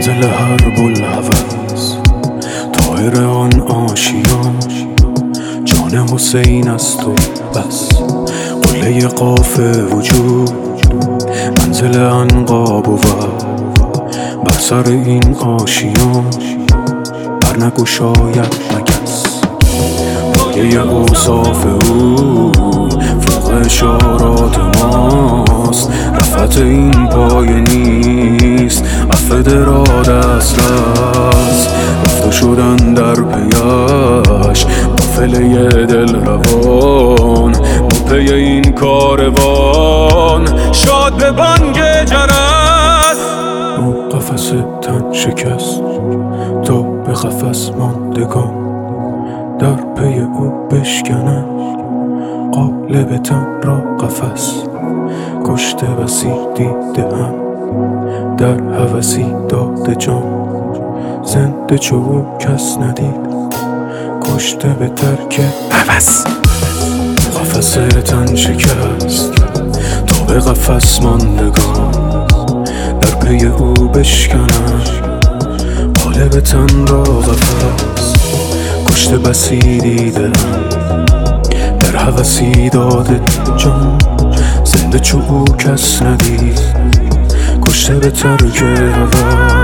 منزل هر بوالهوس طایر آن آشیان جان حسین است و بس قله قاف وجود منزل عنقا بود بر سر این آشیان بر نگشاید مگس پایه اوصاف او فوق اشارات ماست رفعت این پایه نیست عفو را دسترس رفته شدن در پیش قافله دل روان با پی این کاروان شاد به بانگ جرس او قفس تن شکست تا به قفس ماندگان در پی او بشکنند قالب تن را قفس کشته بسی دیده هم در هوسی داده جان زنده چو او کس ندید کشته به ترک هوس قفس تن شکست تا به قفس ماندگان در پی او بشکنند قالب تن را قفس کشته بسی دیده هم در هوسی داده جان زنده چو او کس ندید کشته به ترک هوس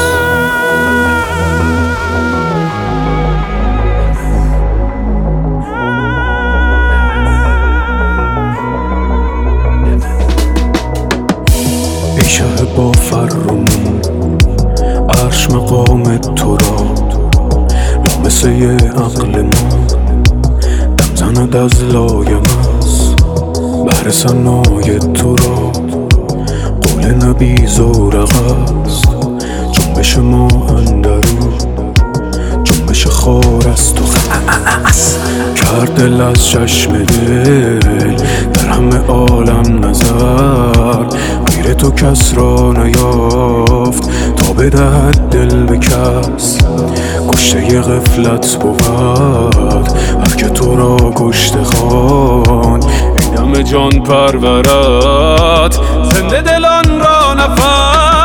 ای شه با فرمون عرش مقام تو را لامسه عقل ما دم زند از لایمس بهر ثنای تو را قول نبی زورق است جنبش ما اندرو جنبش خار است و خس کرد دل از چشم دل در همه عالم نظر غیر تو کس را نیافت تا بدهد دل به کس کشته غفلت بود هر که تو را کشته خواند ای دم جان پرورت زنده دلان را نفس